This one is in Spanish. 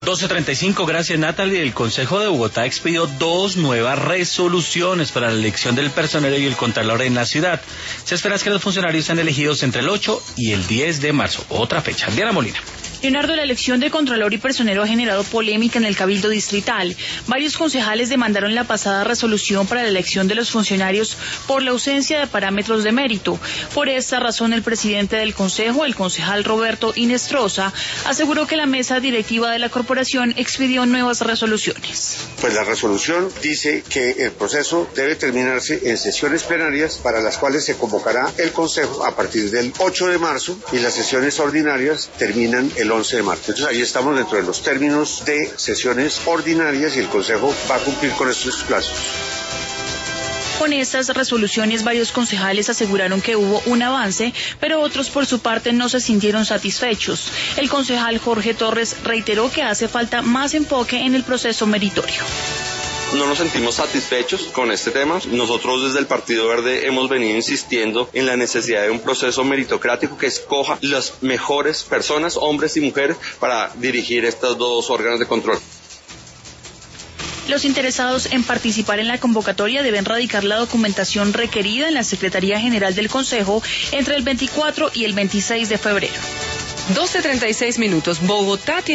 12:35, gracias Natalie. El Consejo de Bogotá expidió 2 nuevas resoluciones para la elección del personero y el contralor en la ciudad. Se espera que los funcionarios sean elegidos entre el 8 y el 10 de marzo, otra fecha. Diana Molina. Leonardo, la elección de contralor y personero ha generado polémica en el Cabildo Distrital. Varios concejales demandaron la pasada resolución para la elección de los funcionarios por la ausencia de parámetros de mérito. Por esta razón, el presidente del Consejo, el concejal Roberto Inestrosa, aseguró que la mesa directiva de la corporación expidió nuevas resoluciones. Pues la resolución dice que el proceso debe terminarse en sesiones plenarias para las cuales se convocará el Consejo a partir del 8 de marzo y las sesiones ordinarias terminan el 11 de marzo. Entonces ahí estamos dentro de los términos de sesiones ordinarias y el Consejo va a cumplir con estos plazos. Con estas resoluciones, varios concejales aseguraron que hubo un avance, pero otros por su parte no se sintieron satisfechos. El concejal Jorge Torres reiteró que hace falta más enfoque en el proceso meritorio. No nos sentimos satisfechos con este tema. Nosotros desde el Partido Verde hemos venido insistiendo en la necesidad de un proceso meritocrático que escoja las mejores personas, hombres y mujeres, para dirigir estos dos órganos de control. Los interesados en participar en la convocatoria deben radicar la documentación requerida en la Secretaría General del Consejo entre el 24 y el 26 de febrero. 12:36. Bogotá tiene